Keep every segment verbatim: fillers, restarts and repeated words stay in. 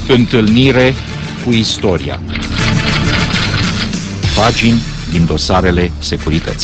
Întâlnire cu istoria. Pagini din dosarele securității.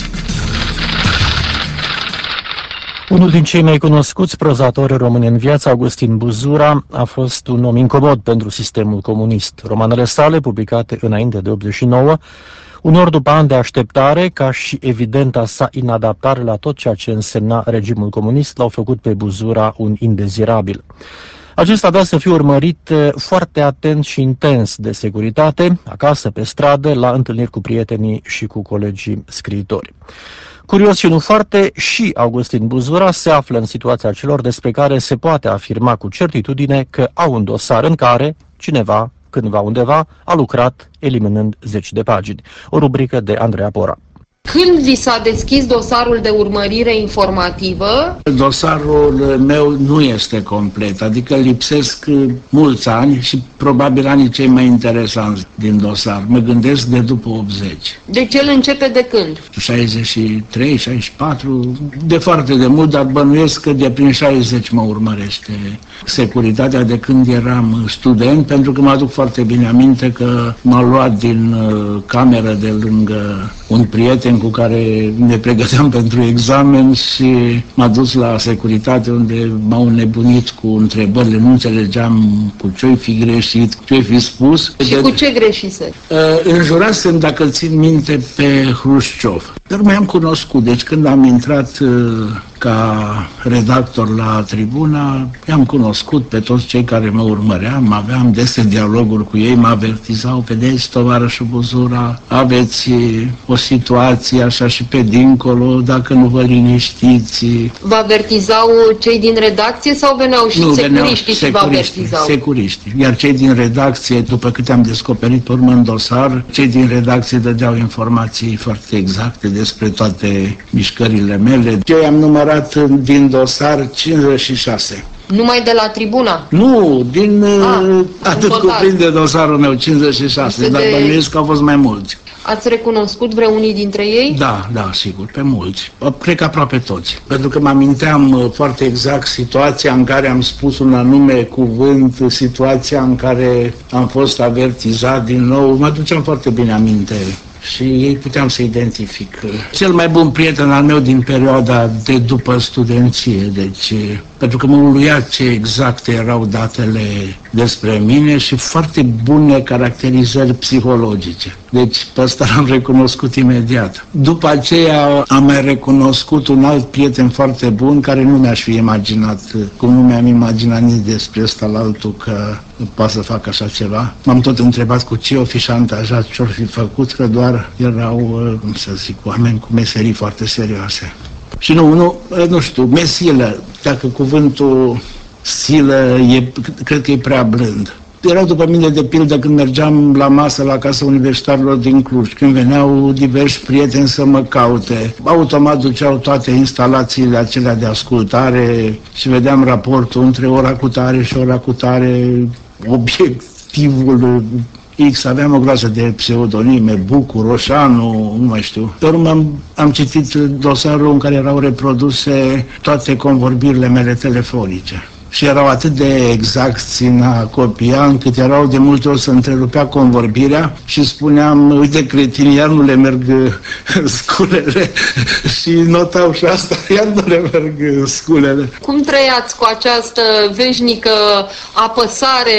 Unul din cei mai cunoscuți prozatori români în viață, Augustin Buzura, a fost un om incomod pentru sistemul comunist. Romanele sale, publicate înainte de optzeci și nouă, uneori după ani de așteptare, ca și evidenta sa inadaptare la tot ceea ce însemna regimul comunist, l-au făcut pe Buzura un indezirabil. Acesta avea să fie urmărit foarte atent și intens de securitate, acasă, pe stradă, la întâlniri cu prietenii și cu colegii scriitori. Curios și nu foarte, și Augustin Buzura se află în situația celor despre care se poate afirma cu certitudine că au un dosar în care cineva, cândva, undeva, a lucrat eliminând zeci de pagini. O rubrică de Andreea Pora. Când vi s-a deschis dosarul de urmărire informativă? Dosarul meu nu este complet, adică lipsesc mulți ani și probabil anii cei mai interesanți din dosar. Mă gândesc de după optzeci. Deci el începe de când? șaizeci și trei, șaizeci și patru, de foarte de mult, dar bănuiesc că de prin șaizeci mă urmărește securitatea de când eram student, pentru că mă aduc foarte bine aminte că m-a luat din cameră de lângă un prieten cu care ne pregăteam pentru examen și m-a dus la securitate, unde m-au nebunit cu întrebările, nu înțelegeam cu ce-i fi greșit, cu ce-i fi spus. Și de... cu ce greșise? Uh, înjurasem, dacă țin minte, pe Hrușciov. Dar mai am cunoscut, deci când am intrat uh, ca redactor la Tribuna, i-am cunoscut pe toți cei care mă urmăream, aveam dese dialoguri cu ei, mă avertizau, vedeți, tovarășul Buzura, aveți o situație așa și pe dincolo, dacă nu vă liniștiți. Vă avertizau cei din redacție sau veneau și nu, securiștii și vă avertizau? Securiștii. Iar cei din redacție, după câte am descoperit pe urmă în dosar, cei din redacție dădeau informații foarte exacte despre toate mișcările mele. Ce am numărat din dosar cincizeci și șase. Numai de la Tribuna? Nu, din A, atât cuprinde dosarul meu, cincizeci și șase, este dar de... bănuiesc că au fost mai mulți. Ați recunoscut vreunii dintre ei? Da, da, sigur, pe mulți. Cred că aproape toți. Pentru că mă aminteam foarte exact situația în care am spus un anume cuvânt, situația în care am fost avertizat din nou. Mă duceam foarte bine aminte. Și ei puteam să identific. Cel mai bun prieten al meu din perioada de după studenție, deci, pentru că mă uluia ce exacte erau datele despre mine și foarte bune caracterizări psihologice. Deci pe ăsta l-am recunoscut imediat. După aceea am mai recunoscut un alt prieten foarte bun care nu mi-aș fi imaginat, cum nu mi-am imaginat nici despre ăsta la altul că poate să fac așa ceva. M-am tot întrebat cu ce o fi șantajat, ce-or fi făcut, că doar erau, cum să zic, oameni cu meserii foarte serioase. Și nu, nu, nu știu, mesilă, dacă cuvântul silă, e, cred că e prea blând. Erau după mine, de pildă, când mergeam la masă la Casa Universitarilor din Cluj, când veneau diversi prieteni să mă caute. Automat duceau toate instalațiile acelea de ascultare și vedeam raportul între ora cu tare și ora cu tare, obiectivul X, aveam o groază de pseudonime, Bucu, Roșanu, nu mai știu. Pe urmă am, am citit dosarul în care erau reproduse toate convorbirile mele telefonice. Și erau atât de exacti în a copia, încât erau de multe ori să întrerupea convorbirea și spuneam, uite, cretinii, iar nu le merg sculele. Și notau și asta, iar nu le merg sculele. Cum trăiați cu această veșnică apăsare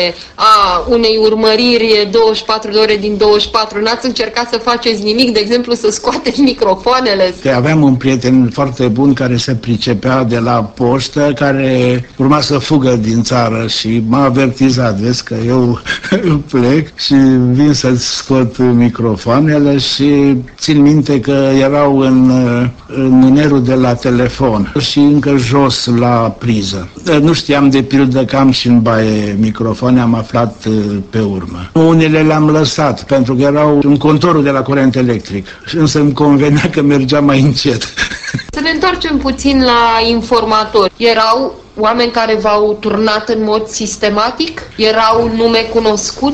a unei urmăriri douăzeci și patru de ore din douăzeci și patru? N-ați încercat să faceți nimic, de exemplu, să scoateți microfoanele? Că aveam un prieten foarte bun care se pricepea de la poștă, care urma să fugă din țară și m-a avertizat, vezi că eu plec și vin să-ți scot microfoanele și țin minte că erau în, în mânerul de la telefon și încă jos la priză. Nu știam, de pildă, că am și în baie microfoane, am aflat pe urmă. Unele le-am lăsat pentru că erau în contorul de la curent electric, însă îmi convenea că mergea mai încet. Să ne întoarcem puțin la informatori. Erau oameni care v-au turnat în mod sistematic? Erau nume cunoscute?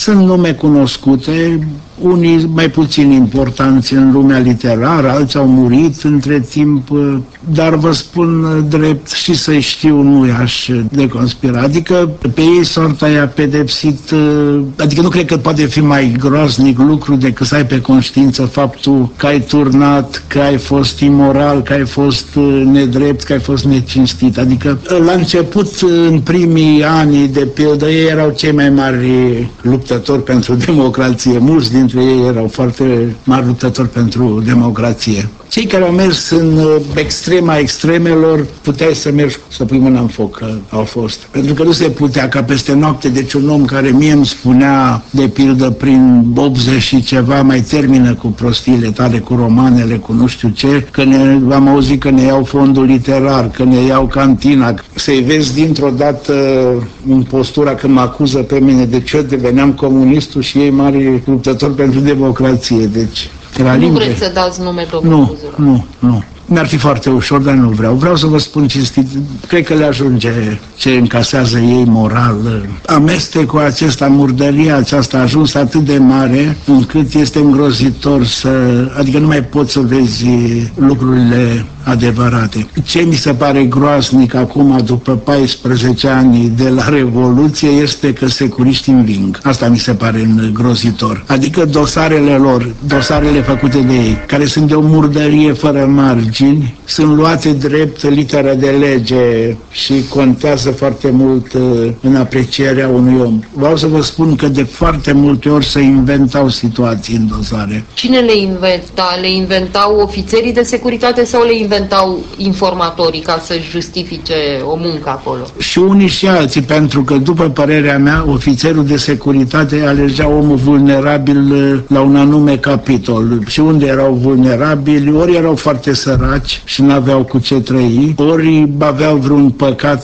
Sunt nume cunoscute, unii mai puțin importanți în lumea literară, alții au murit între timp, dar vă spun drept și să știu, nu i-aș deconspira. Adică pe ei soarta i-a pedepsit, adică nu cred că poate fi mai groaznic lucru decât să ai pe conștiință faptul că ai turnat, că ai fost imoral, că ai fost nedrept, că ai fost necinstit. Adică la început, în primii ani, de pildă, ei erau cei mai mari luptători pentru democrație. Mulți dintre ei erau foarte mari luptători pentru democrație. Cei care au mers în extrema extremelor, puteai să mergi să pui mâna în foc, că au fost. Pentru că nu se putea ca peste noapte, deci un om care mie îmi spunea, de pildă, prin optzeci și ceva, mai termină cu prostiile tale, cu romanele, cu nu știu ce, că ne, am auzit că ne iau fondul literar, că ne iau cantina. Să-i vezi dintr-o dată în postura că mă acuză pe mine, deci eu deveneam comunistul și ei mari luptători pentru democrație, deci... Nu limpede. Vreți să dați nume, domnul Nu, Buzura? nu, nu. Mi-ar fi foarte ușor, dar nu vreau. Vreau să vă spun cinstit, cred că le ajunge ce încasează ei moral. Amestecul acesta, murdăria aceasta a ajuns atât de mare încât este îngrozitor să... Adică nu mai poți să vezi lucrurile adevărate. Ce mi se pare groaznic acum, după paisprezece ani de la Revoluție, este că securiștii înving. Asta mi se pare îngrozitor. Adică dosarele lor, dosarele făcute de ei, care sunt de o murdărie fără margini, sunt luate drept literă de lege și contează foarte mult în aprecierea unui om. Vreau să vă spun că de foarte multe ori se inventau situații în dosare. Cine le inventa? Le inventau ofițerii de securitate sau le inventau informatorii ca să justifice o muncă acolo? Și unii și alții, pentru că, după părerea mea, ofițerul de securitate alegea omul vulnerabil la un anume capitol. Și unde erau vulnerabili, ori erau foarte săraci și nu aveau cu ce trăi, ori aveau vreun păcat,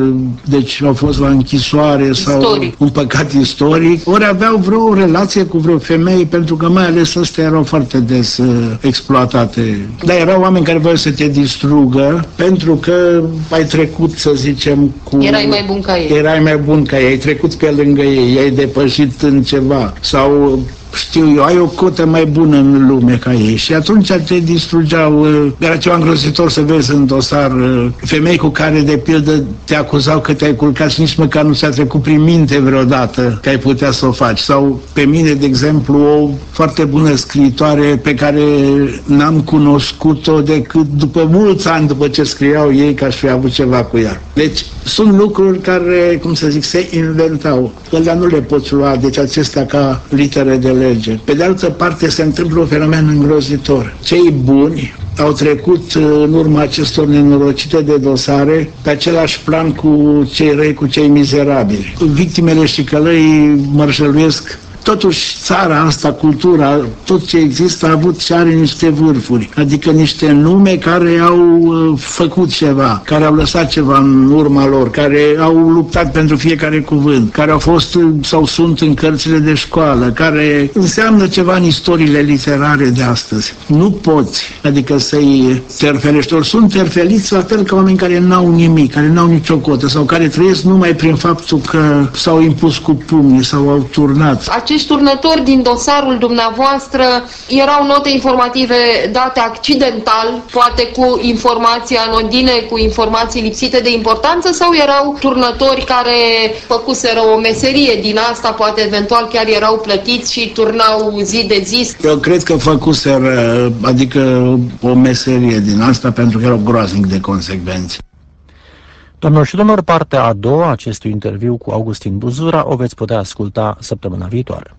deci au fost la închisoare sau istoric. Un păcat istoric, ori aveau vreo relație cu vreo femeie, pentru că mai ales astea erau foarte des uh, exploatate. Dar erau oameni care voiau să te distrugă pentru că ai trecut, să zicem, cu... Erai mai bun ca ei. Erai mai bun ca ei, ai trecut pe lângă ei, ai depășit în ceva sau... știu eu, ai o cotă mai bună în lume ca ei și atunci te distrugeau. Era ceva îngrozitor să vezi în dosar femei cu care, de pildă, te acuzau că te-ai culcat și nici măcar nu ți-a trecut prin minte vreodată că ai putea să o faci. Sau pe mine, de exemplu, o foarte bună scriitoare pe care n-am cunoscut-o decât după mulți ani după ce scriau ei că aș fi avut ceva cu ea. Deci sunt lucruri care, cum să zic, se inventau. Dar nu le poți lua, deci acestea ca litere de lege. Pe de altă parte se întâmplă un fenomen îngrozitor. Cei buni au trecut în urma acestor nenorocite de dosare pe același plan cu cei răi, cu cei mizerabili. Victimele și călăii mărșăluiesc. Totuși, țara asta, cultura, tot ce există a avut și are niște vârfuri, adică niște nume care au uh, făcut ceva, care au lăsat ceva în urma lor, care au luptat pentru fiecare cuvânt, care au fost sau sunt în cărțile de școală, care înseamnă ceva în istoriile literare de astăzi. Nu poți, adică să-i terfelești, ori sunt terfeliți la fel ca oameni care n-au nimic, care n-au nicio cotă sau care trăiesc numai prin faptul că s-au impus cu pumnii sau au turnat. Acești turnători din dosarul dumneavoastră erau note informative date accidental, poate cu informații anodine, cu informații lipsite de importanță, sau erau turnători care făcuseră o meserie din asta, poate eventual chiar erau plătiți și turnau zi de zi? Eu cred că făcuseră, adică o meserie din asta, pentru că erau groaznic de consecvenți. Doamnelor și domnilor, partea a doua acestui interviu cu Augustin Buzura o veți putea asculta săptămâna viitoare.